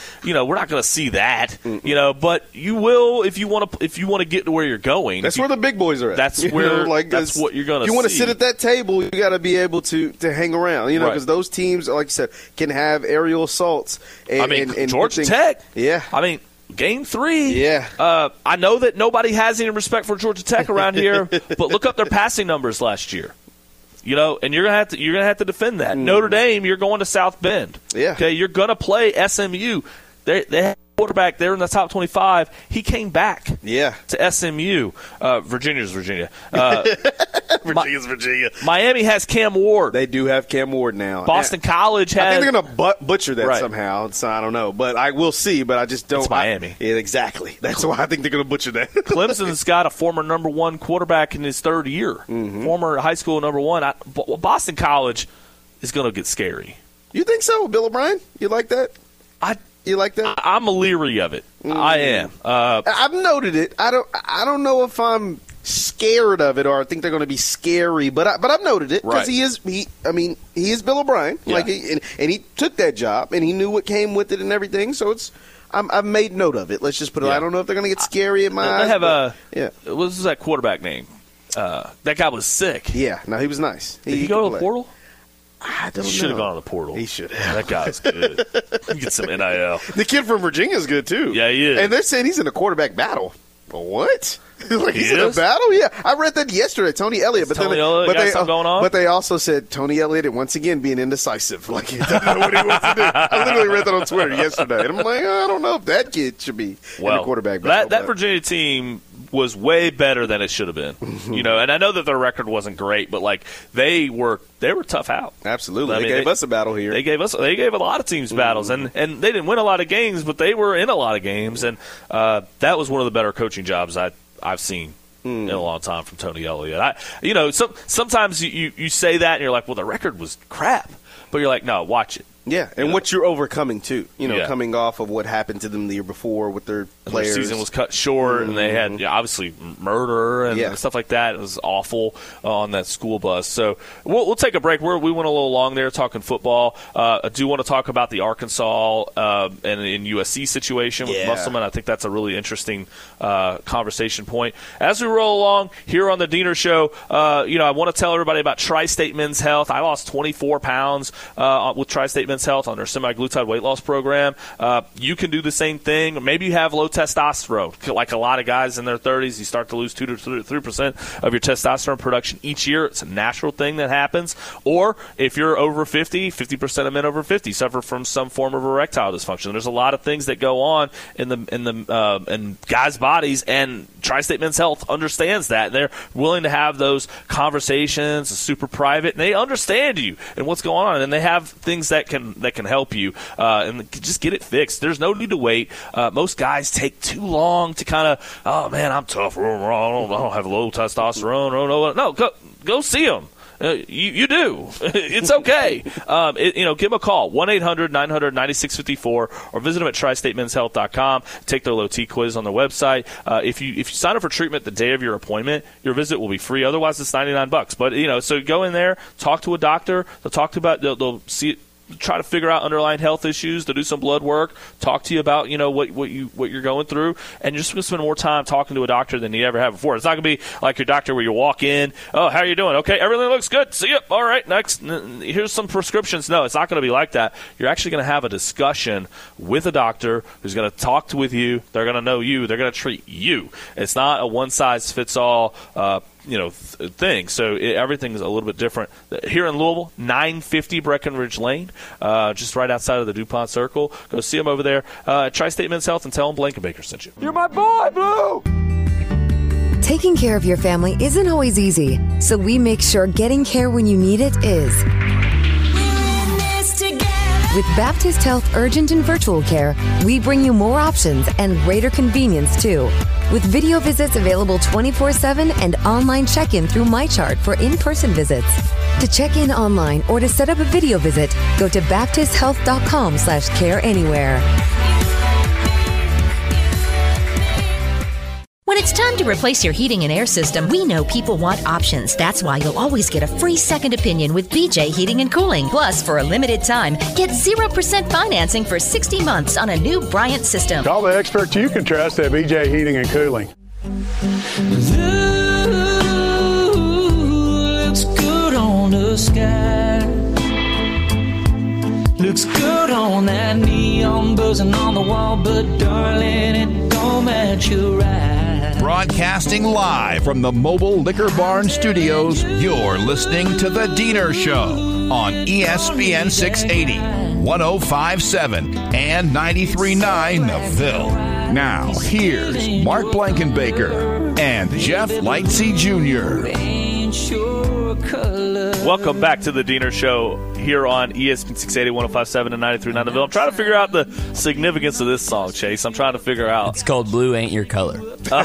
that. Mm-mm. But you will if you want to get to where you're going. That's where the big boys are at. That's where that's what you're going to see. You want to sit at that table, you got to be able to hang around, because those teams, like you said, can have aerial assaults. And Georgia Tech. Yeah. Game 3. Yeah. I know that nobody has any respect for Georgia Tech around here, but look up their passing numbers last year. And you're gonna have to defend that. Notre Dame, you're going to South Bend. Yeah. Okay, you're gonna play SMU. They have a quarterback there in the top 25. He came back. Yeah. To SMU. Virginia's Virginia. Virginia's Virginia. Miami has Cam Ward. They do have Cam Ward now. Boston College has. I think they're going to butcher that somehow. So I don't know, but I will see. But I just don't. It's Miami. Yeah, exactly. That's why I think they're going to butcher that. Clemson's got a former number 1 quarterback in his third year. Mm-hmm. Former high school number 1. Boston College is going to get scary. You think so, Bill O'Brien? You like that? You like that? I'm leery of it. Mm-hmm. I am. I've noted it. I don't know if I'm scared of it or I think they're going to be scary, but I've noted it because he is Bill O'Brien. Yeah. Like and he took that job and he knew what came with it and everything. So I've made note of it. Let's just put it. I don't know if they're going to get scary in my eyes. What was that quarterback name? That guy was sick. Yeah, no, he was nice. Did he go to the portal? I don't know. He should have gone to the portal. He should have. That guy's good. He get some NIL. The kid from Virginia is good, too. Yeah, he is. And they're saying he's in a quarterback battle. What? He's in a battle? Yeah. I read that yesterday. Tony Elliott. But Tony Elliott got something going on? But they also said Tony Elliott, once again, being indecisive. Like, he doesn't know what he wants to do. I literally read that on Twitter yesterday. And I'm like, I don't know if that kid should be in a quarterback battle. That Virginia team was way better than it should have been. And I know that their record wasn't great, but like they were tough out. Absolutely. They gave us a battle here. They gave a lot of teams battles, and they didn't win a lot of games, but they were in a lot of games, and that was one of the better coaching jobs I've seen in a long time from Tony Elliott. Sometimes you say that and you're like, well, the record was crap, but you're like, no, watch it. Yeah, and what you're overcoming, too. Coming off of what happened to them the year before with their players. Their season was cut short, and they had, obviously, murder and stuff like that. It was awful on that school bus. So we'll take a break. We went a little long there talking football. I do want to talk about the Arkansas and USC situation with Musselman. I think that's a really interesting conversation point. As we roll along here on the Diener Show, I want to tell everybody about Tri-State Men's Health. I lost 24 pounds with Tri-State Men's Health on their semaglutide weight loss program. You can do the same thing. Maybe you have low testosterone. Like a lot of guys in their 30s, you start to lose 2 to 3% of your testosterone production each year. It's a natural thing that happens. Or if you're over 50% of men over 50 suffer from some form of erectile dysfunction. There's a lot of things that go on in guys' bodies, and Tri-State Men's Health understands that. And they're willing to have those conversations, super private, and they understand you and what's going on. And they have things that can help you and just get it fixed. There's no need to wait. Most guys take too long to kind of, oh man, I'm tough. I don't have low testosterone. No, go see them. You do. It's okay. Give them a call, 1-800-900-9654, or visit them at tristatemenshealth.com. Take their low T quiz on their website. If you sign up for treatment the day of your appointment, your visit will be free. Otherwise, it's $99. But so go in there, talk to a doctor. They'll see. Try to figure out underlying health issues, to do some blood work, talk to you about what you're going through, and you're just going to spend more time talking to a doctor than you ever have before. It's not going to be like your doctor where you walk in, oh, how are you doing? Okay, everything looks good. See you. All right, next. Here's some prescriptions. No, it's not going to be like that. You're actually going to have a discussion with a doctor who's going to talk with you. They're going to know you. They're going to treat you. It's not a one-size-fits-all thing. So everything's a little bit different. Here in Louisville, 950 Breckenridge Lane, just right outside of the DuPont Circle. Go see them over there at Tri-State Men's Health and tell them Blankenbaker sent you. You're my boy, Blue! Taking care of your family isn't always easy, so we make sure getting care when you need it is. With Baptist Health Urgent and Virtual Care, we bring you more options and greater convenience, too. With video visits available 24/7 and online check-in through MyChart for in-person visits. To check in online or to set up a video visit, go to baptisthealth.com/careanywhere. When it's time to replace your heating and air system, we know people want options. That's why you'll always get a free second opinion with BJ Heating and Cooling. Plus, for a limited time, get 0% financing for 60 months on a new Bryant system. Call the experts you can trust at BJ Heating and Cooling. Looks good on the sky. Looks good on that neon buzzing on the wall, but darling, it don't match your eyes. Broadcasting live from the Mobile Liquor Barn Studios, you're listening to The Diener Show on ESPN 680, 105.7, and 93.9 The Ville. Now, here's Mark Blankenbaker and Jeff Lightsey Jr. Welcome back to The Diener Show here on ESPN 680, 105.7, and 93.9 The Ville. I'm trying to figure out the significance of this song, Chase. I'm trying to figure out. It's called Blue Ain't Your Color.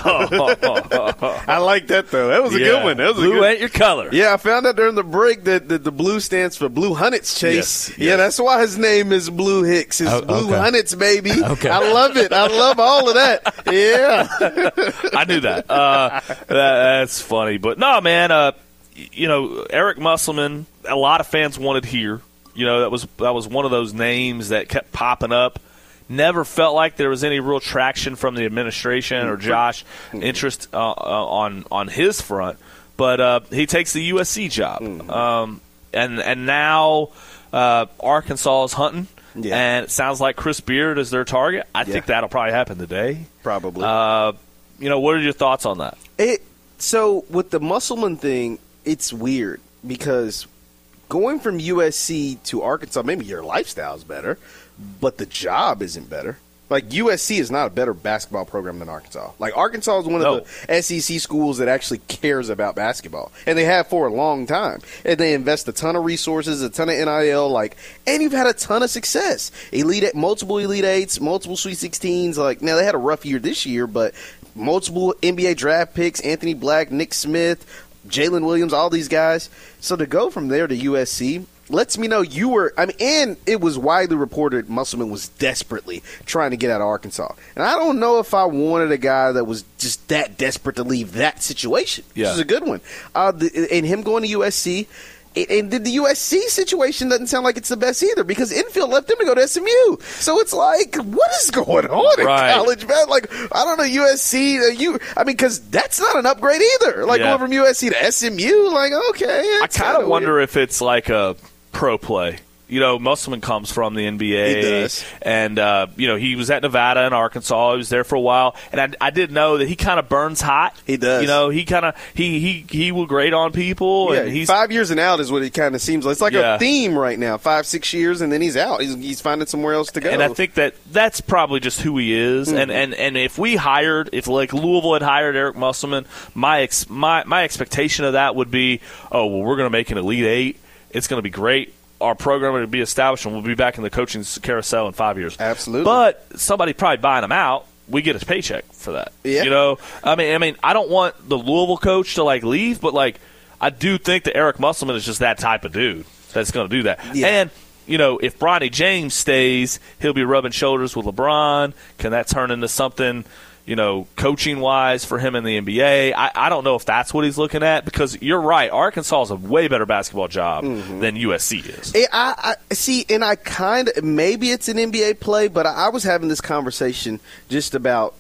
I like that, though. That was a good one. Blue ain't your color. Yeah, I found out during the break that the blue stands for Blue Hunnits, Chase. Yes. Yeah, that's why his name is Blue Hicks. It's Blue Hunnits, baby. Okay. I love it. I love all of that. Yeah. I knew that. That's funny. But, no, man, Eric Musselman, a lot of fans wanted here. That was one of those names that kept popping up. Never felt like there was any real traction from the administration or Josh interest on his front. But he takes the USC job. And now Arkansas is hunting. Yeah. And it sounds like Chris Beard is their target. I think that'll probably happen today. Probably. What are your thoughts on that? So with the Musselman thing, it's weird because going from USC to Arkansas, maybe your lifestyle's better, but the job isn't better. Like, USC is not a better basketball program than Arkansas. Like, Arkansas is one of the SEC schools that actually cares about basketball. And they have for a long time. And they invest a ton of resources, a ton of NIL, and you've had a ton of success. Multiple Elite Eights, multiple Sweet 16s. Like, now they had a rough year this year, but multiple NBA draft picks, Anthony Black, Nick Smith, Jalen Williams, all these guys. So to go from there to USC lets me know and it was widely reported Musselman was desperately trying to get out of Arkansas. And I don't know if I wanted a guy that was just that desperate to leave that situation, which is a good one. And him going to USC, and the USC situation doesn't sound like it's the best either, because Infield left him to go to SMU. So it's like, what is going on in college, man? Like, I don't know, USC, because that's not an upgrade either. Like, going from USC to SMU, like, okay. I kind of wonder if it's like a pro play. Musselman comes from the NBA. He does. And, he was at Nevada and Arkansas. He was there for a while. And I did know that he kind of burns hot. He does. He kind of he will grade on people. Yeah, and he's 5 years and out is what it kind of seems like. It's like a theme right now. 5-6 years, and then he's out. He's finding somewhere else to go. And I think that's probably just who he is. Mm-hmm. And if Louisville had hired Eric Musselman, my expectation of that would be, we're going to make an Elite Eight. It's going to be great. Our program will be established, and we'll be back in the coaching carousel in 5 years. Absolutely. But somebody probably buying him out, we get his paycheck for that. Yeah. I mean, I don't want the Louisville coach to leave, but I do think that Eric Musselman is just that type of dude that's going to do that. Yeah. And if Bronny James stays, he'll be rubbing shoulders with LeBron. Can that turn into something? Coaching-wise for him in the NBA. I don't know if that's what he's looking at, because you're right. Arkansas is a way better basketball job than USC is. I see, and maybe it's an NBA play, but I was having this conversation just about,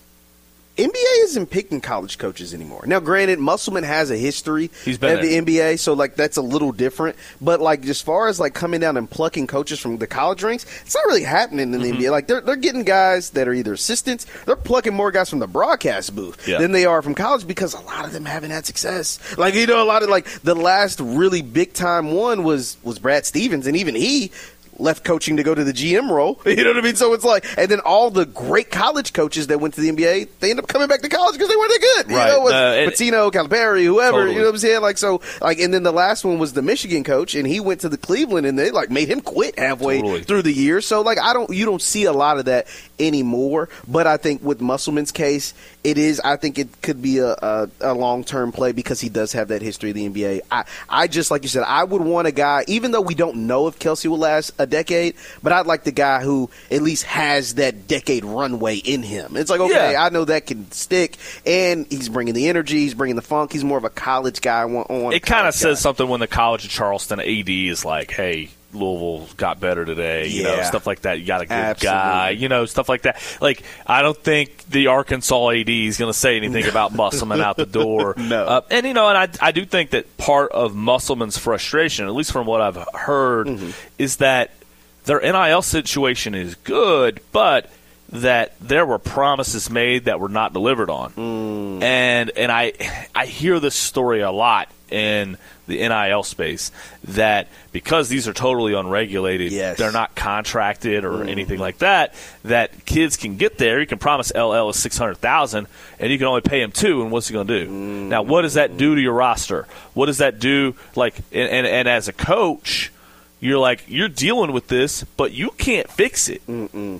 NBA isn't picking college coaches anymore. Now, granted, Musselman has a history at the NBA, so that's a little different. But as far as coming down and plucking coaches from the college ranks, it's not really happening in the NBA. They're getting guys that are either assistants. They're plucking more guys from the broadcast booth than they are from college, because a lot of them haven't had success. A lot of the last really big time one was Brad Stevens, and even he left coaching to go to the GM role. You know what I mean? So it's and then all the great college coaches that went to the NBA, they end up coming back to college because they weren't that good. Right. Pitino, Calipari, whoever. Totally. You know what I'm saying? And then the last one was the Michigan coach, and he went to the Cleveland, and they made him quit halfway through the year. So you don't see a lot of that anymore. But I think with Musselman's case, I think it could be a long-term play, because he does have that history of the NBA. I just, like you said, I would want a guy, even though we don't know if Kelsey will last a decade, but I'd like the guy who at least has that decade runway in him. It's I know that can stick, and he's bringing the energy, he's bringing the funk. He's more of a college guy. It kind of says something when the College of Charleston AD is hey, Louisville got better today, stuff like that. You got a good guy, stuff like that. I don't think the Arkansas AD is going to say anything about Musselman out the door. No. And I do think that part of Musselman's frustration, at least from what I've heard, is that their NIL situation is good, but that there were promises made that were not delivered on. And I hear this story a lot in the NIL space, that because these are totally unregulated, they're not contracted or anything like that, that kids can get there. You can promise LL is $600,000, and you can only pay him $2, and what's he going to do? Now, what does that do to your roster? What does that do? And as a coach, you're dealing with this, but you can't fix it.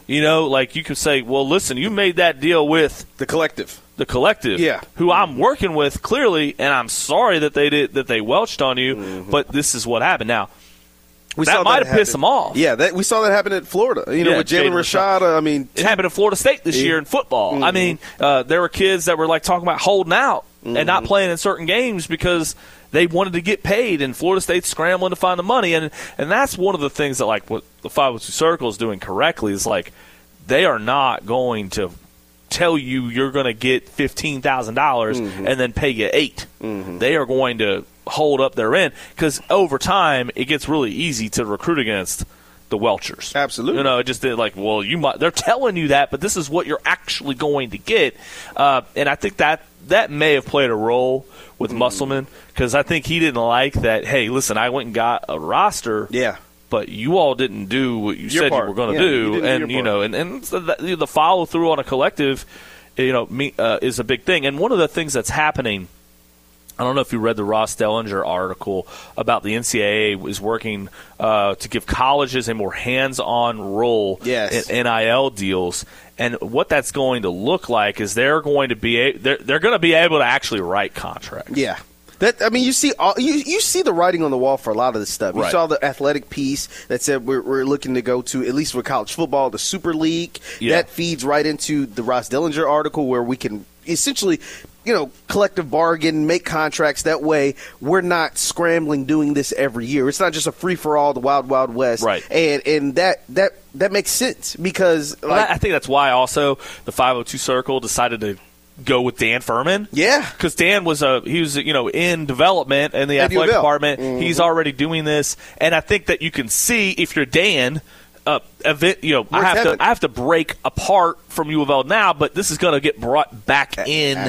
You can say, well, listen, you made that deal with the collective, who I'm working with clearly, and I'm sorry that they welched on you, but this is what happened. Now, that might have pissed them off. Yeah, we saw that happen in Florida. With Jalen Rashad. It happened in Florida State this year in football. I mean, there were kids that were talking about holding out and not playing in certain games because they wanted to get paid, and Florida State's scrambling to find the money. And that's one of the things that what the 502 Circle is doing correctly is they are not going to tell you're going to get $15,000 and then pay you $8,000. They are going to hold up their end, because over time it gets really easy to recruit against the Welchers. Absolutely. It just did you might. They're telling you that, but this is what you're actually going to get. And I think that may have played a role with Musselman, because I think he didn't like that. Hey, listen, I went and got a roster. Yeah. but you all didn't do what you said you were going to do, and and the follow through on a collective, is a big thing. And one of the things that's happening, I don't know if you read the Ross Dellinger article about the NCAA is working to give colleges a more hands-on role in NIL deals, and what that's going to look like is they're going to be able to actually write contracts. Yeah. You see you see the writing on the wall for a lot of this stuff. You saw the Athletic piece that said we're looking to go to, at least with college football, the Super League. Yeah. That feeds right into the Ross Dellinger article where we can essentially collective bargain, make contracts. That way we're not scrambling doing this every year. It's not just a free-for-all, the wild, wild west. Right. And that makes sense because I think that's why also the 502 Circle decided to go with Dan Furman. Yeah. Because Dan was in development in the athletic department. Mm-hmm. He's already doing this. And I think that you can see if you're Dan, I have to break apart from U of L now, but this is going to get brought back in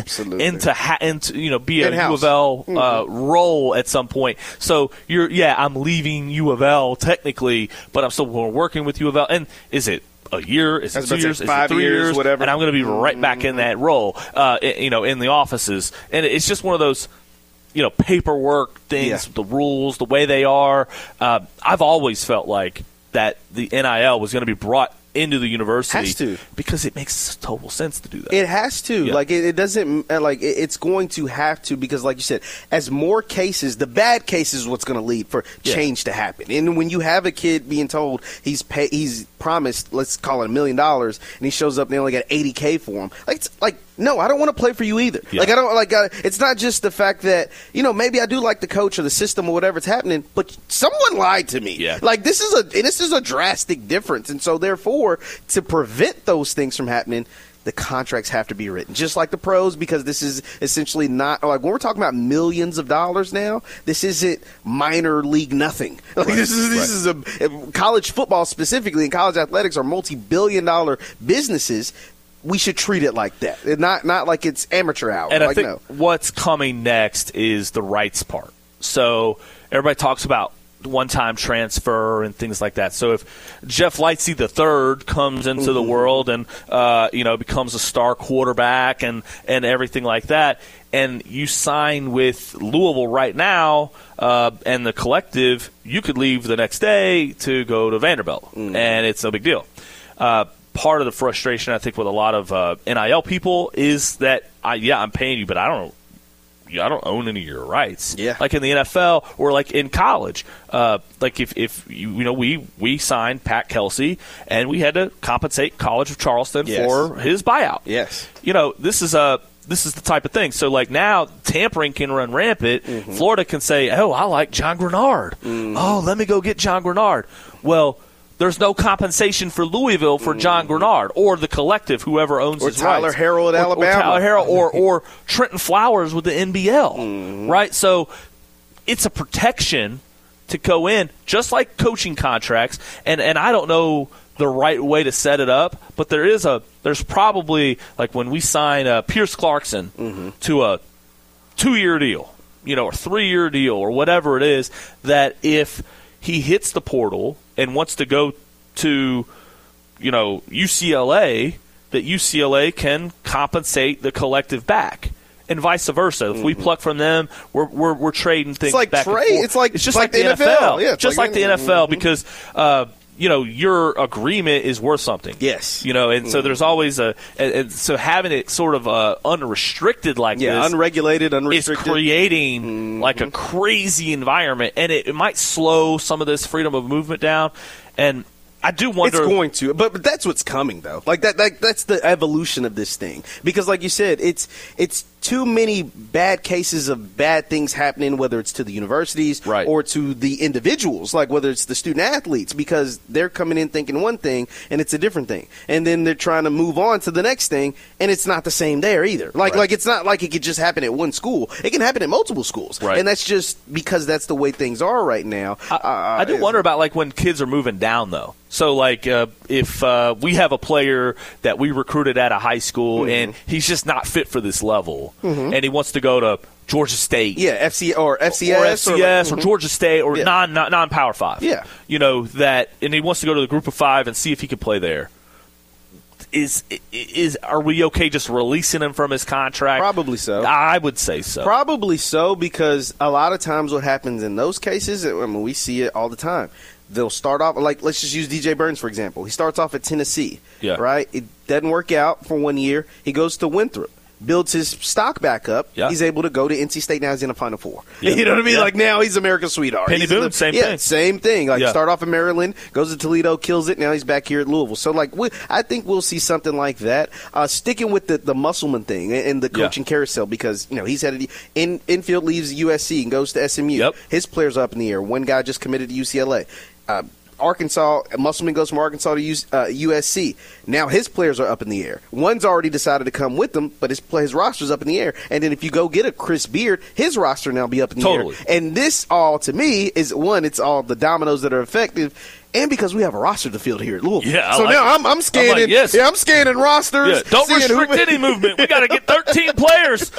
into be a In-house. U of L role at some point. So I'm leaving U of L technically, but I'm still working with U of L. And is it a year? Is it 2 years? Is it 3 years? Whatever. And I'm going to be right back in that role, in the offices. And it's just one of those, paperwork things, the rules, the way they are. I've always felt like that the NIL was going to be brought into the university. Has to. Because it makes total sense to do that. It has to. Yeah. It doesn't it's going to have to, because like you said, as more cases, the bad cases is what's going to lead for change to happen. And when you have a kid being told he's promised, let's call it $1 million, and he shows up and they only got $80K for him. No, I don't want to play for you either. Yeah. It's not just the fact that, maybe I do like the coach or the system or whatever's happening, but someone lied to me. Yeah. This is a drastic difference. And so therefore, to prevent those things from happening, the contracts have to be written, just like the pros, because this is essentially not when we're talking about millions of dollars now. This isn't minor league nothing. This is a college football specifically, and college athletics are multi-billion-dollar businesses. We should treat it like that, not like it's amateur hour. And I think what's coming next is the rights part. So everybody talks about one-time transfer and things like that. So if Jeff Lightsey III comes into the world and becomes a star quarterback and everything like that, and you sign with Louisville right now and the collective, you could leave the next day to go to Vanderbilt, and it's no big deal. Part of the frustration, I think, with a lot of NIL people is that I'm paying you, but I don't own any of your rights. Yeah. Like in the NFL or like in college. If we signed Pat Kelsey and we had to compensate College of Charleston for his buyout. Yes. This is the type of thing. So now tampering can run rampant. Mm-hmm. Florida can say, "Oh, I like John Grenard. Mm-hmm. Oh, let me go get John Grenard." Well, there's no compensation for Louisville for John Grenard or the collective, whoever owns his Tyler rights. Harrell at Alabama. Or Tyler Harrell or Trenton Flowers with the NBL, right? So it's a protection to go in, just like coaching contracts. And I don't know the right way to set it up, but there's probably, like when we sign Pierce Clarkson to a 2-year deal, or 3-year deal or whatever it is, that if he hits the portal and wants to go to, UCLA, that UCLA can compensate the collective back, and vice versa. If we pluck from them, we're trading things. It's like back trade. And forth. It's just like the NFL. Yeah, just like the NFL, because your agreement is worth something. Yes. And so there's always and so having it sort of unrestricted like this. Unregulated, unrestricted. Is creating like a crazy environment, and it might slow some of this freedom of movement down. And I do wonder. It's going to, but that's what's coming though. That's the evolution of this thing. Because like you said, it's too many bad cases of bad things happening, whether it's to the universities or to the individuals, like whether it's the student athletes, because they're coming in thinking one thing and it's a different thing, and then they're trying to move on to the next thing and it's not the same there either. Like it's not like it could just happen at one school. It can happen at multiple schools, and that's just because that's the way things are right now. I do wonder about like when kids are moving down though. So if we have a player that we recruited at a high school and he's just not fit for this level, and he wants to go to Georgia State. Yeah, FCS or Georgia State or non-Power 5. Yeah. And he wants to go to the Group of 5 and see if he can play there. Are we okay just releasing him from his contract? Probably so. I would say so. Probably so, because a lot of times what happens in those cases, I mean, we see it all the time. They'll start off, like, let's just use DJ Burns, for example. He starts off at Tennessee, right? It doesn't work out for 1 year. He goes to Winthrop, builds his stock back up. Yeah. He's able to go to NC State. Now he's in the Final Four. Yeah. You know what I mean? Yeah. Like, now he's America's sweetheart. Penny Boone, same thing. Same thing. Like, start off in Maryland, goes to Toledo, kills it. Now he's back here at Louisville. So, like, I think we'll see something like that. Sticking with the Musselman thing and the coaching carousel, because, he's headed infield, leaves USC and goes to SMU. Yep. His players are up in the air. One guy just committed to UCLA. Arkansas, Musselman goes from Arkansas to USC. Now his players are up in the air. One's already decided to come with them, but his roster's up in the air. And then if you go get a Chris Beard, his roster now be up in the air. And this all, to me, is it's all the dominoes that are effective. And because we have a roster to field here at Louisville. Yeah, so now I'm scanning. I'm scanning rosters. Yeah, don't restrict any movement. We got to get 13 players.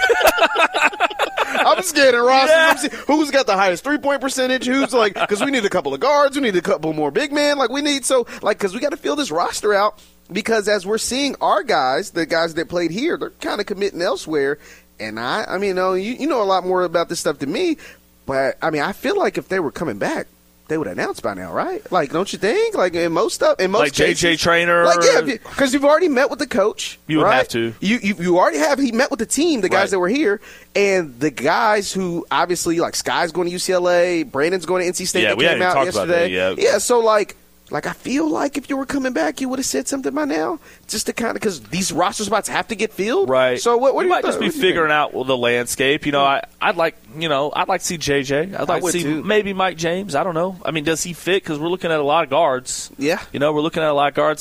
I'm scanning rosters. I'm seeing who's got the highest 3-point percentage. Who's like, because we need a couple of guards. We need a couple more big men. Like, we need, because we got to fill this roster out. Because as we're seeing our guys, the guys that played here, they're kind of committing elsewhere. And I mean, you know a lot more about this stuff than me. But, I mean, I feel like if they were coming back, they would announce by now, right? Like, don't you think? Like, in most cases, JJ Traynor. Like, yeah, because you've already met with the coach. You would have to. You already have. He met with the team, the guys that were here, and the guys who obviously, like, Sky's going to UCLA, Brandon's going to NC State. Yeah, that came out yesterday. Yeah, so like I feel like if you were coming back, you would have said something by now, just to kind of, because these roster spots have to get filled, right? So what you might just be figuring out the landscape. I'd like to see JJ. I'd like to see maybe Mike James. I don't know. I mean, does he fit? Because we're looking at a lot of guards. Yeah, we're looking at a lot of guards.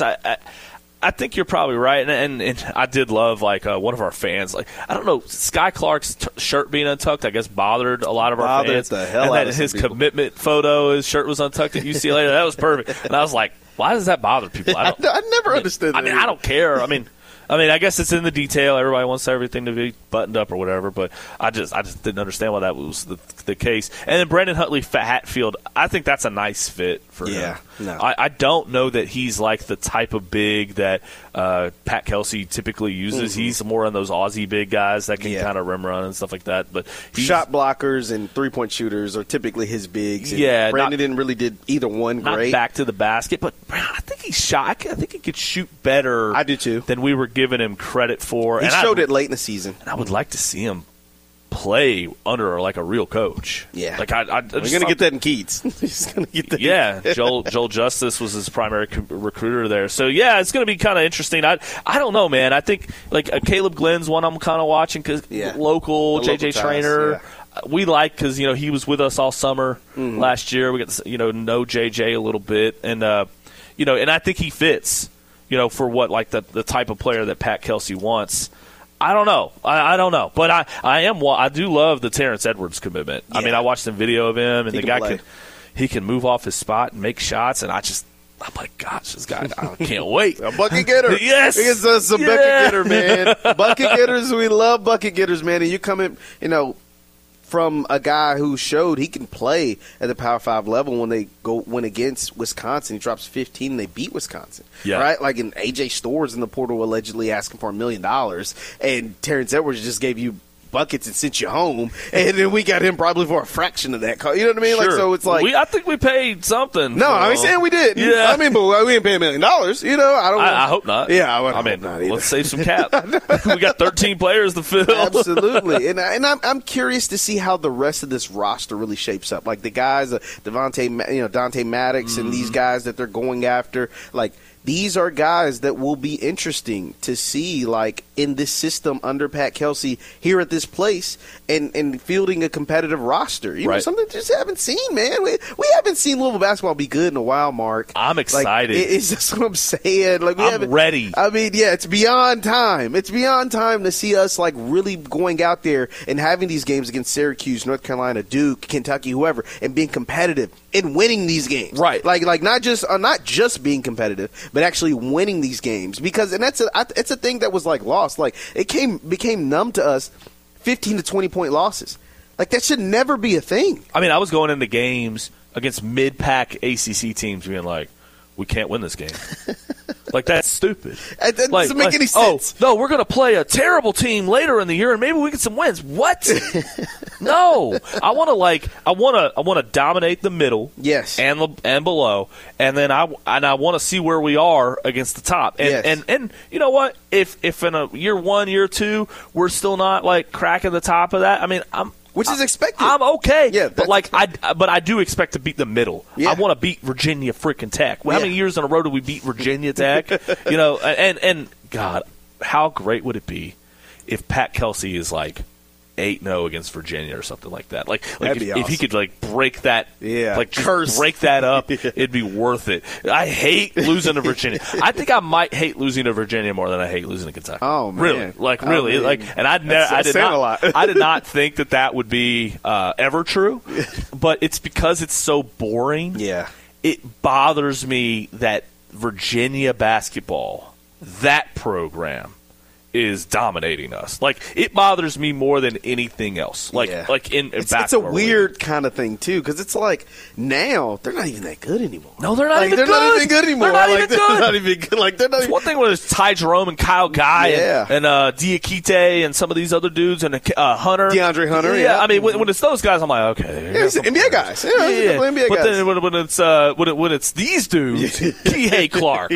I think you're probably right, and I did love, like, one of our fans. Like, I don't know, Sky Clark's shirt being untucked, I guess, bothered a lot of our fans. The hell out of his commitment photo, his shirt was untucked at UCLA. That was perfect. And I was like, why does that bother people? I never understood that. I mean, I don't care. I mean, I guess it's in the detail. Everybody wants everything to be buttoned up or whatever, but I just didn't understand why that was the case. And then Brandon Huntley-Hatfield, I think that's a nice fit for him. No. I don't know that he's like the type of big that Pat Kelsey typically uses. Mm-hmm. He's more on those Aussie big guys that can kind of rim run and stuff like that. But shot blockers and 3-point shooters are typically his bigs. Yeah, Brandon didn't really did either one great. Not back to the basket, but I think he shot. I think he could shoot better. I do too. Than we were giving him credit for. He showed it late in the season. And I would like to see him play under like a real coach. Yeah, like we're gonna get that in Keats. He's gonna get that. Yeah, Joel Justice was his primary recruiter there. So yeah, it's gonna be kind of interesting. I don't know, man. I think like Caleb Glenn's one I'm kind of watching because local JJ Traynor. Yeah. We like because he was with us all summer last year. We got to know JJ a little bit, and and I think he fits. For what like the type of player that Pat Kelsey wants. I don't know. I don't know. But I do love the Terrence Edwards commitment. Yeah. I mean, I watched some video of him, and the guy can move off his spot and make shots, and I'm like, gosh, this guy, I can't wait. A bucket getter. Yes. He's a bucket getter, man. Bucket getters, we love bucket getters, man. And you come in, from a guy who showed he can play at the Power 5 level when they went against Wisconsin. He drops 15 and they beat Wisconsin. Yeah. Right? Like in AJ Stores in the portal allegedly asking for $1 million, and Terrence Edwards just gave you buckets and sent you home, and then we got him probably for a fraction of that. You know what I mean? Sure. Like, so it's like I think we paid something. No, I'm saying we did. Yeah, I mean, but we didn't pay $1 million. I hope not. Yeah, I mean, let's save some cap. We got 13 players to fill. Absolutely, and I'm curious to see how the rest of this roster really shapes up. Like the guys, Dante Maddox, and these guys that they're going after, like. These are guys that will be interesting to see, like, in this system under Pat Kelsey here at this place and fielding a competitive roster. You know, something just haven't seen, man. We haven't seen Louisville basketball be good in a while, Mark. I'm excited. Like, it's just what I'm saying. Like, I'm ready. I mean, yeah, it's beyond time. It's beyond time to see us, like, really going out there and having these games against Syracuse, North Carolina, Duke, Kentucky, whoever, and being competitive and winning these games. Right. Like not just being competitive, but actually winning these games. Because, and it's a thing that was like lost. Like, it became numb to us, 15 to 20 point losses. Like, that should never be a thing. I mean, I was going into games against mid-pack ACC teams being like, we can't win this game. Like, that's stupid. That doesn't make any sense. Oh, no, we're going to play a terrible team later in the year and maybe we get some wins. What? No. I want to dominate the middle. Yes. And below. And then I want to see where we are against the top. And, yes. and you know what? If in a year 1, year 2, we're still not like cracking the top of that, I mean, which is expected. I'm okay. Yeah, but like I do expect to beat the middle. Yeah. I want to beat Virginia freaking Tech. How many years in a row did we beat Virginia Tech? You know, and God, how great would it be if Pat Kelsey is like 8-0 against Virginia or something like that? Like if he could like break that, like just break that up, it'd be worth it. I hate losing to Virginia. I think I might hate losing to Virginia more than I hate losing to Kentucky. Oh man, really, like, and I did not think that would be ever true, but it's because it's so boring. Yeah, it bothers me that Virginia basketball, that program, is dominating us. Like, it bothers me more than anything else. Like in basketball. It's a weird kind of thing too, because it's like now they're not even that good anymore. No, they're not even good. They're not even good anymore. They're not even good. They're not even good. Like, they're not. It's one thing when it's Ty Jerome and Kyle Guy and Diakite and some of these other dudes and Hunter, DeAndre Hunter. Yeah, I mean when it's those guys, I'm like, okay, it's NBA guys. Yeah. NBA but guys. then when it's these dudes, Kihei Clark,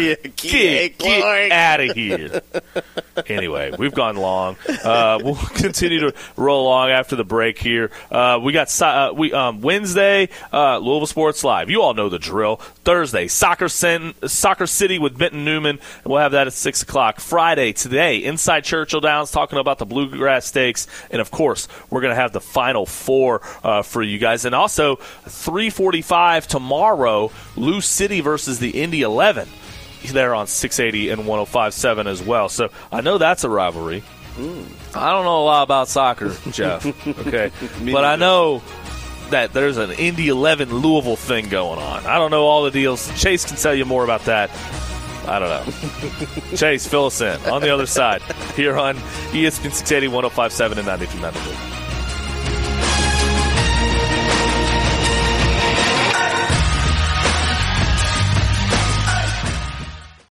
get out of here. Anyway, we've gone long. We'll continue to roll along after the break here. We got Wednesday, Louisville Sports Live. You all know the drill. Thursday, Soccer City with Benton Newman. And we'll have that at 6 o'clock. Friday, today, Inside Churchill Downs, talking about the Bluegrass Stakes. And, of course, we're going to have the Final Four for you guys. And also, 3:45 tomorrow, Lou City versus the Indy 11. There on 680 and 105.7 as well. So I know that's a rivalry. I don't know a lot about soccer, Jeff. Okay, but I know that there's an Indy 11 Louisville thing going on. I don't know all the deals. Chase can tell you more about that. I don't know. Chase, fill us in on the other side here on ESPN 680, 105.7 and 92.9.